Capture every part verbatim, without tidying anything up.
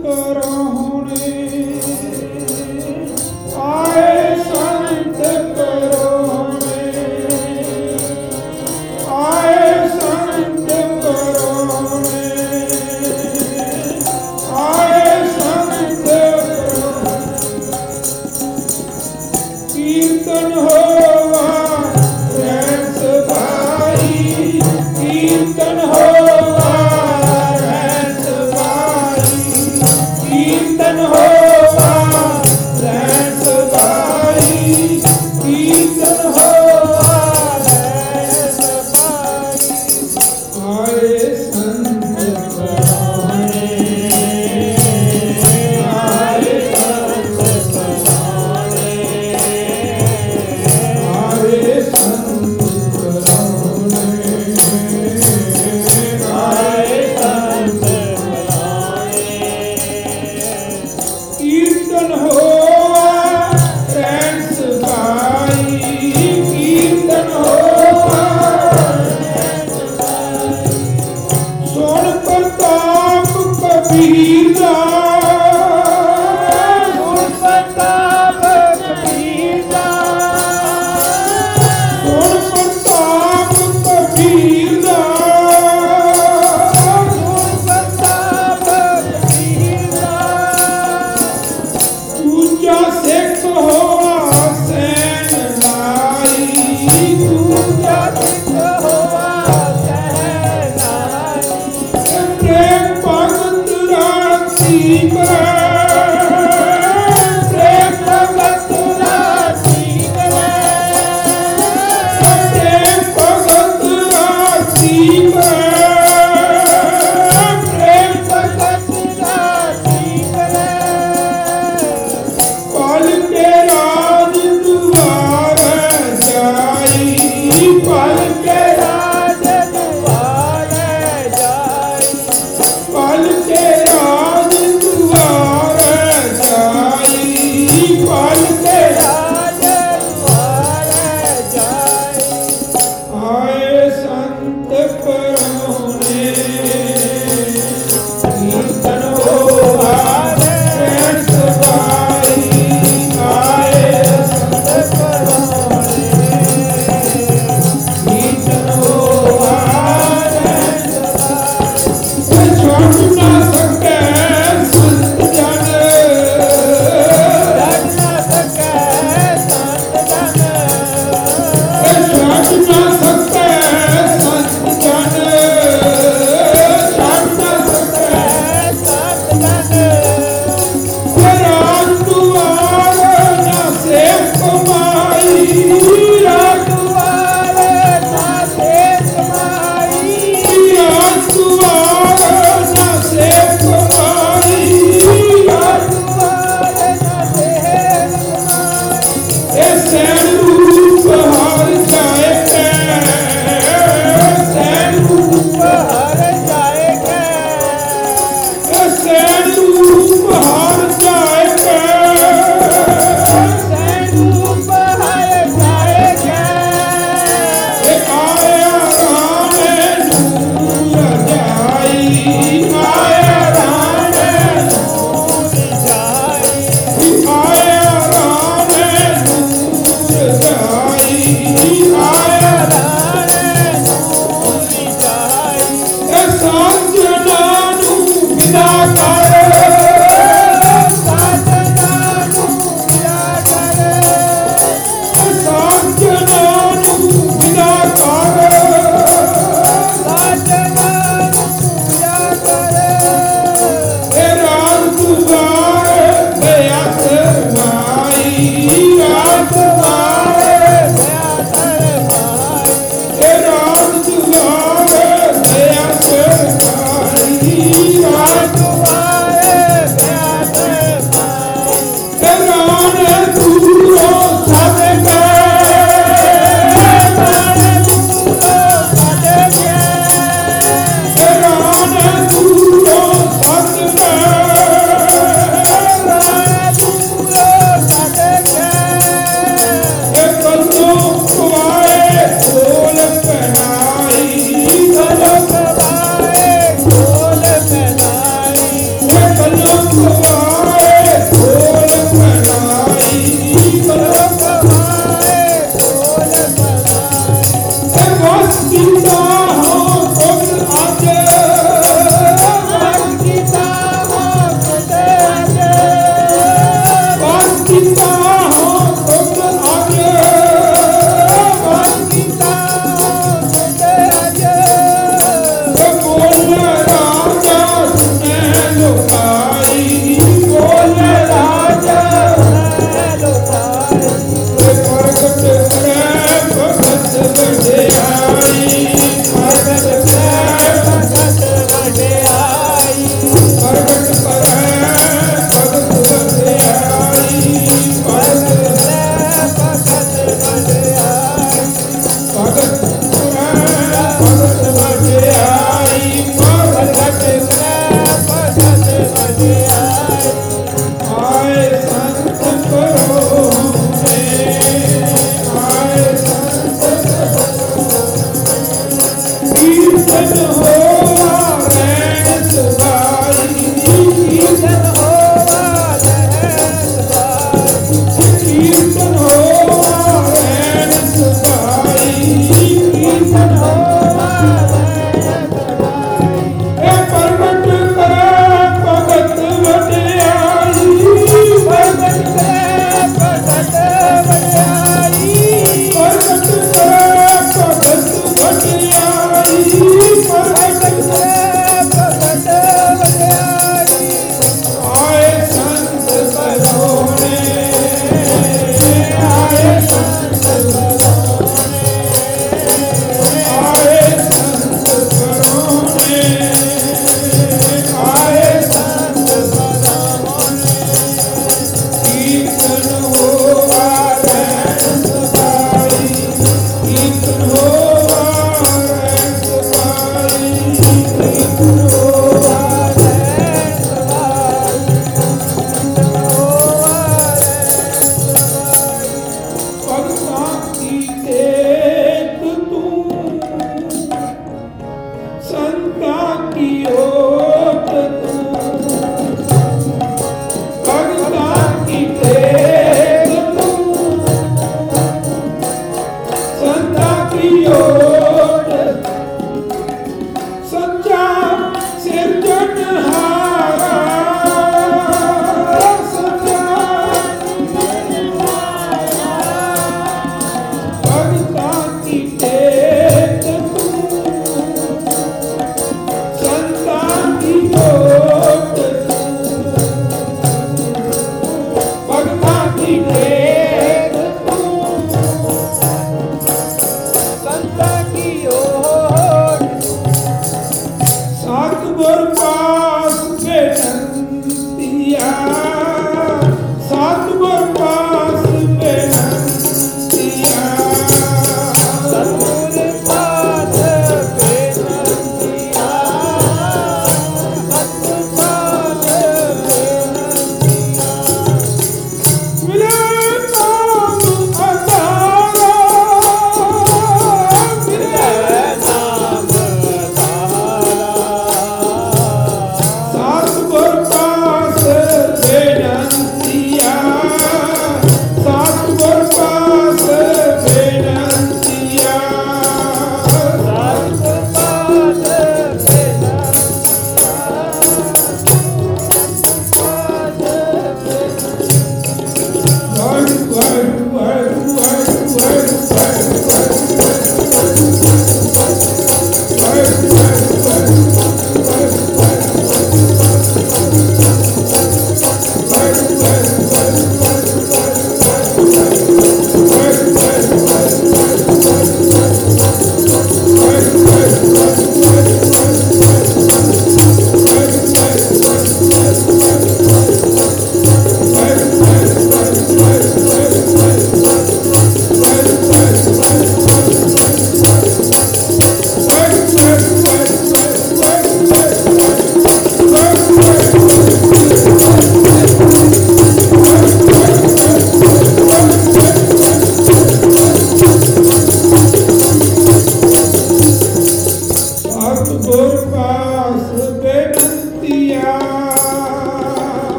ਪਰਾਹੁਣੇ ਆਏ ਸੰਤ ਪਰਾਹੁਣੇ ਆਏ ਸੰਤ ਪਰਾਹੁਣੇ ਆਏ ਸੰਤ ਕੀਰਤਨ ਹੋਵਾ ਰਹਿਣ ਸਭਾਈ ਕੀਰਤਨ ਹੋਵਾ ਰਹਿਣ ਸਭਾਈ ਕੀਰਤਨ ਹੋਵਾ ਰਹਿਣ ਸਭਾਈ ਕੀਰਤਨ ਹੋਵਾ ਰਹਿਣ ਸਭਾਈ ਆਏ ਸੰਤ ਪਰਾਹੁਣੇ ਆਏ ਸੰਤ ਪਰਾਹੁਣੇ ਆਏ ਸੰਤ ਪਰਾਹੁਣੇ ਆਏ ਸੰਤ ਪਰਾਹੁਣੇ ਕੀਰਤਨ ਹੋਵਾ ਰਹਿਣ ਸਭਾਈ ਕੀਰਤਨ ਹੋਵਾ ਸੁਣ ਪ੍ਰਤਾਪ ਕਬੀਰ ਦਾ ਸੁਣ ਪ੍ਰਤਾਪ ਕਬੀਰ ਦਾ ਸੁਣ ਪ੍ਰਤਾਪ ਕਬੀਰ ਦਾ ਸੁਣ ਪ੍ਰਤਾਪ ਕਬੀਰ ਦਾ ਦੂਜਾ ਸਿੱਖ ਹੋਵਾ ਸੈਨ ਲਾਈ ਦੂਜਾ ਸਿੱਖ ਹੋਵਾ ਸੈਨ ਲਾਈ ਪ੍ਰੇਮ ਭਗਤ ਰਾਖੀ ਕਰੇ ਪ੍ਰੇਮ ਭਗਤ ਰਾਖੀ ਕਰੇ ਪ੍ਰੇਮ ਭਗਤ ਰਾਖੀ ਕਰੇ ਪ੍ਰੇਮ ਭਗਤ ਰਾਖੀ ਕਰੇ ਪਲ ਕੇ ਰਾਜ ਦੁਆਰੇ ਜਾਈ ਪਲ ਕੇ ਰਾਜ ਦੁਆਰੇ ਜਾਈ ਪਲ ਕੇ ਰਾਜ ਦੁਆਰੇ ਜਾਈ ਪਲ ਕੇ ਰਾਜ ਦੁਆਰੇ ਜਾਈ ਆਏ ਸੰਤ ਪਰਾਹੁਣੇ ਕੀਰਤਨ ਹੋਵਾ ਰਹਿਣ ਸਭਾਈ ਆਏ ਸੰਤ ਪਰਾਹੁਣੇ ਕੀਰਤਨ ਹੋਵਾ ਰਹਿਣ ਸਭਾਈ ਛੱਡ ਨਾ ਸਕੇ ਸੰਤ ਜਨ ਛੱਡ ਨਾ ਸਕੇ ਸੰਤ ਜਨ ਛੱਡ ਨਾ ਸਕੇ ਸੰਤ ਜਨ ਛੱਡ ਨਾ ਸਕੇ ਸੰਤ ਜਨ ਰਾਜ ਦੁਆਰੇ ਨਾ ਸੇਵ ਕਮਾਈ ਰਾਜ ਦੁਆਰੇ ਨਾ ਸੇਵ ਕਮਾਈ ਰਾਜ ਦੁਆਰੇ ਨਾ ਸੇਵ ਕਮਾਈ ਰਾਜ ਦੁਆਰੇ ਨਾ ਸੇਵ ਕਮਾਈ ਇਹ ਸੈਨ ਰੂਪ ਹਰ ਜਾਏ ਕੈ ਸੈਨ ਰੂਪ ਹਰ ਜਾਏ ਕੈ ਇਹ ਸੈਨ ਰੂਪ ਹਰ ਜਾਏ ਕੈ ਸੈਨ ਰੂਪ ਹਰ ਜਾਏ ਕੈ ਇਹ ਆਇਆ ਰਾਣੇ ਨੂੰ ਰਜਾਈ ਆਇਆ ਰਾਣੇ ਨੂੰ ਰਜਾਈ ਆਇਆ ਰਾਣੇ ਨੂੰ ਰਜਾਈ ਆਇਆ ਰਾਣੇ ਨੂੰ ਰਜਾਈ ਇਹ ਸਾਜਣਾ ਨੂੰ ਵਿਦਾ ਕਰ ਸਾਜਣਾ ਨੂੰ ਵਿਦਾ ਕਰ ਇਹ ਸਾਜਣਾ ਨੂੰ ਵਿਦਾ ਕਰ ਸਾਜਣਾ ਨੂੰ ਵਿਦਾ ਕਰ ਇਹ ਰਾਜ ਦੁਆਰੇ ਬਿਆਸ ਮਾਈ ਰਾਜ ਦੁਆਰੇ ਬਿਆਸ ਮਾਈ ਇਹ ਰਾਜ ਦੁਆਰੇ ਬਿਆਸ ਮਾਈ ਰਾਜ ਦੁਆਰੇ ਬਿਆਸ ਮਾਈ ਇਹ ਰਾਣੇ ਦੂਰੋਂ ਸੱਦ ਗਏ ਰਾਣੇ ਦੂਰੋਂ ਸੱਦ ਗਏ ਇਹ ਰਾਣੇ ਦੂਰੋਂ ਸੱਦ ਗਏ ਰਾਣੇ ਦੂਰੋਂ ਸੱਦ ਗਏ ਇਹ ਕਦੋਂ ਖਵਾਏ ਖੋਲ ਪਹਿਨਾਈ ਕਦੋਂ ਖਵਾਏ ਖੋਲ ਪਹਿਨਾਈ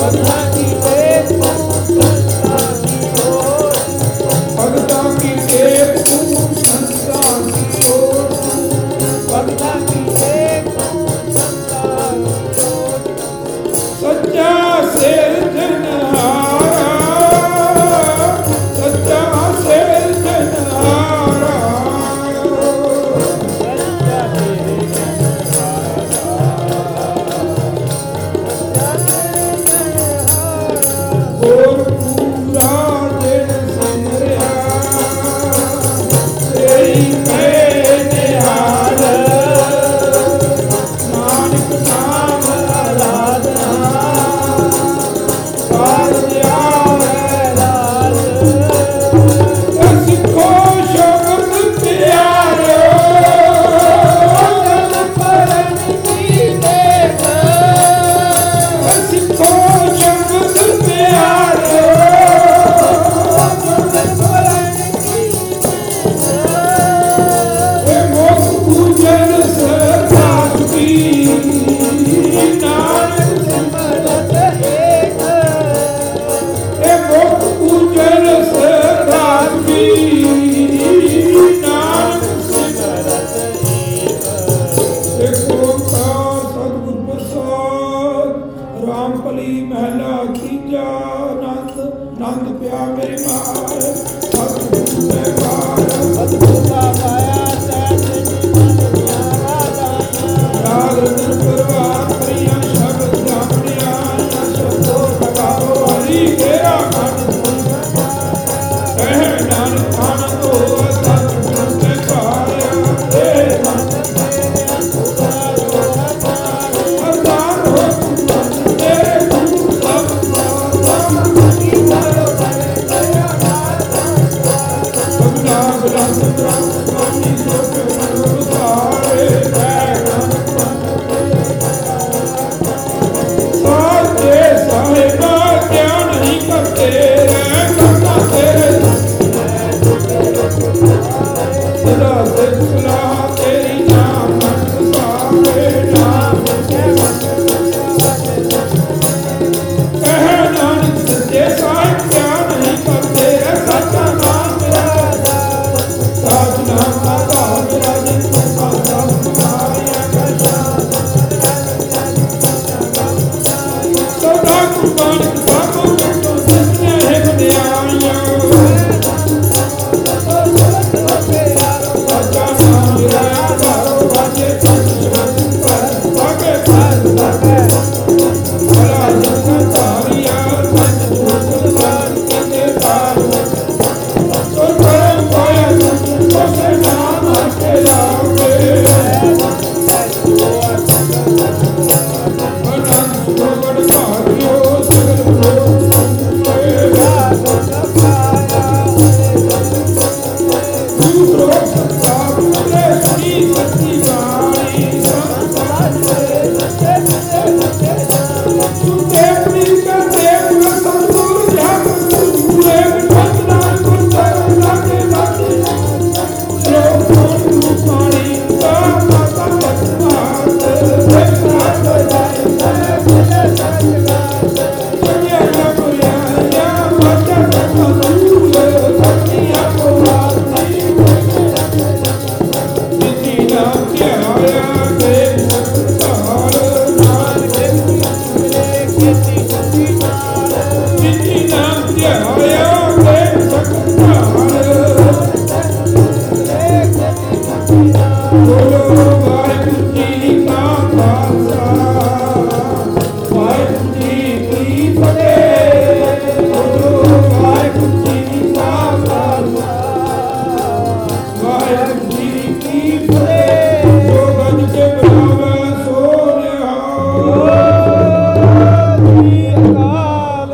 भगता की टेक भगता की टेक तू संता की ओर, भगता की टेक सच्चा सिरजनहारा, सच्चा सिरजनहारा, और पूरा दिन सिमरिया तेरी मैं निहाल, नानक नाम आराधना पार लाल, सिखो शब्द प्यारो जन परन की देख, सिखो शब्द प्यारो जन परन की हे मोख पूजन सरदास की, नानक सिमरत एक हे मोख पूजन सरदास की, नानक सिमरत एक ओंकार सतगुर प्रसाद, राम भली महला खींचा, नंद नंद प्या मेरे मार।